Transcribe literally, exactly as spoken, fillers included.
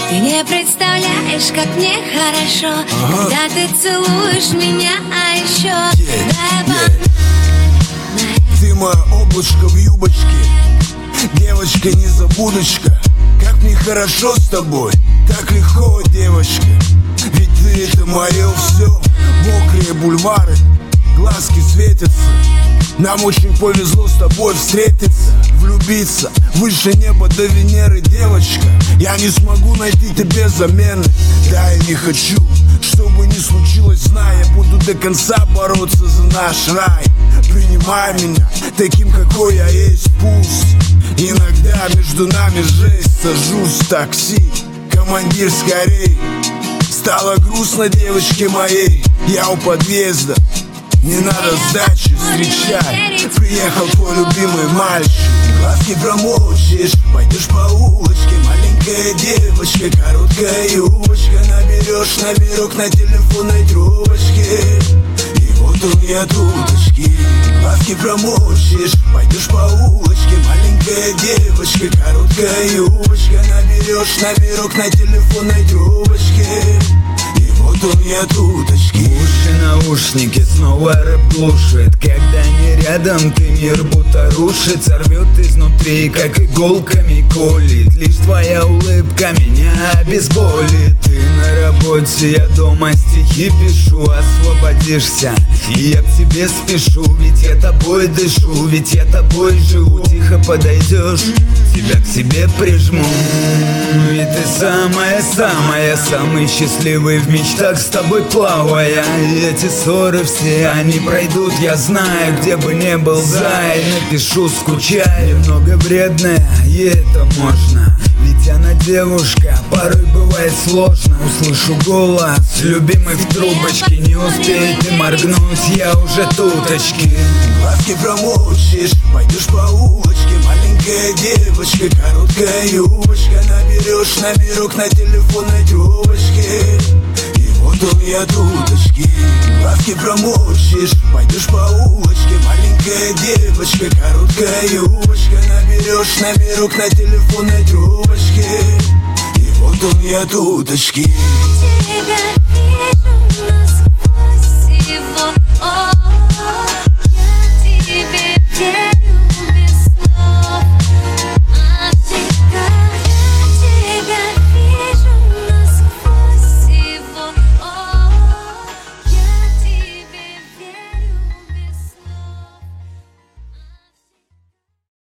Ты не представляешь, как мне хорошо, ага. Когда ты целуешь меня, а еще yeah, yeah. Ты мое облачко в юбочке, девочка незабудочка. Как мне хорошо с тобой, так легко, девочка. Ведь ты это мое все. Мокрые бульвары, глазки светятся. Нам очень повезло с тобой встретиться, влюбиться выше неба до Венеры, девочка. Я не смогу найти тебе замены. Да, я не хочу, что бы ни случилось, знай, я буду до конца бороться за наш рай. Принимай меня таким, какой я есть, пусть иногда между нами жесть. Сажусь в такси, командир, скорей. Стало грустно девочке моей, я у подъезда. Не надо сдачи, встречай. Приехал твой любимый мальчик. Глазки промочишь, пойдешь по улочке. Маленькая девочка, короткая юбочка. Наберешь номерок на телефонной трубочке. И вот он я туточки. Глазки промочишь, пойдешь по улочке. Маленькая девочка, короткая юбочка. Наберешь номерок на телефонной трубочке. Вот он я туточки. Уши, наушники, снова рэп глушит. Когда не рядом, ты мир будто рушится. Рвет изнутри, как иголками колит. Лишь твоя улыбка меня обезболит. Ты на работе, я дома стихи пишу. Освободишься, и я к тебе спешу. Ведь я тобой дышу, ведь я тобой живу. Тихо подойдешь, тебя к себе прижму. И ты самая-самая, самый счастливый в мечтах, с тобой плавая. И эти ссоры все, они пройдут, я знаю. Где бы не был, зай, напишу, скучаю. Немного вредная, и это можно. Ведь она девушка, порой бывает сложно. Услышу голос любимый в трубочке. Не успеет ты моргнуть, я уже туточки. Глазки промочишь, пойдешь по улочке. Маленькая девочка, короткая юбочка. Наберешь номерок на телефонной трубочке. И вот он я туточки. Глазки промочишь, пойдешь по улочке. Маленькая девочка, короткая юбочка. Наберешь номерок на телефонной трубочке. И вот он я туточки. Тебя вижу насквозь его.